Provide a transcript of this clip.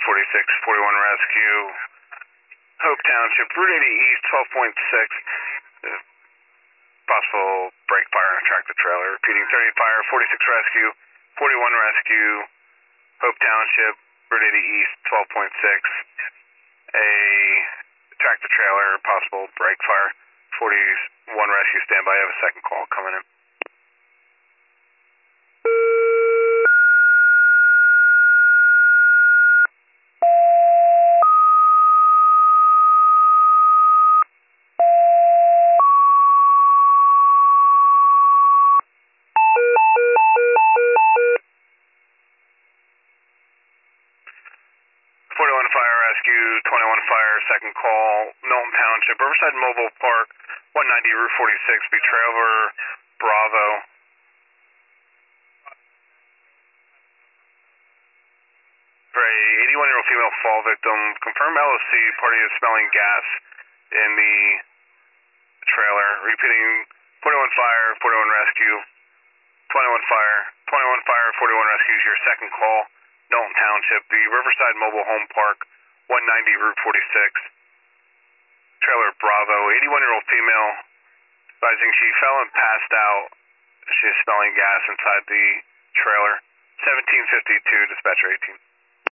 46, 41 rescue, Hope Township, Route 80 East, 12.6. Possible brake fire and attract the trailer. Repeating, 30 fire, 46 rescue, 41 rescue, Hope Township, Route 80 East, 12.6. A track the trailer, possible brake fire, 41 rescue, standby. I have a second call coming in. Fire rescue, 21 fire, second call, Milton Township, Riverside Mobile Park, 190 Route 46, be trailer Bravo. For a 81-year-old female fall victim, confirm LOC, party is smelling gas in the trailer. Repeating, 41 fire, 41 rescue, 21 fire, 41 fire, 41 rescue is your second call. Milton Township, the Riverside Mobile Home Park, 190 Route 46. Trailer Bravo, 81-year-old female, advising she fell and passed out. She is smelling gas inside the trailer. 1752, dispatcher 18.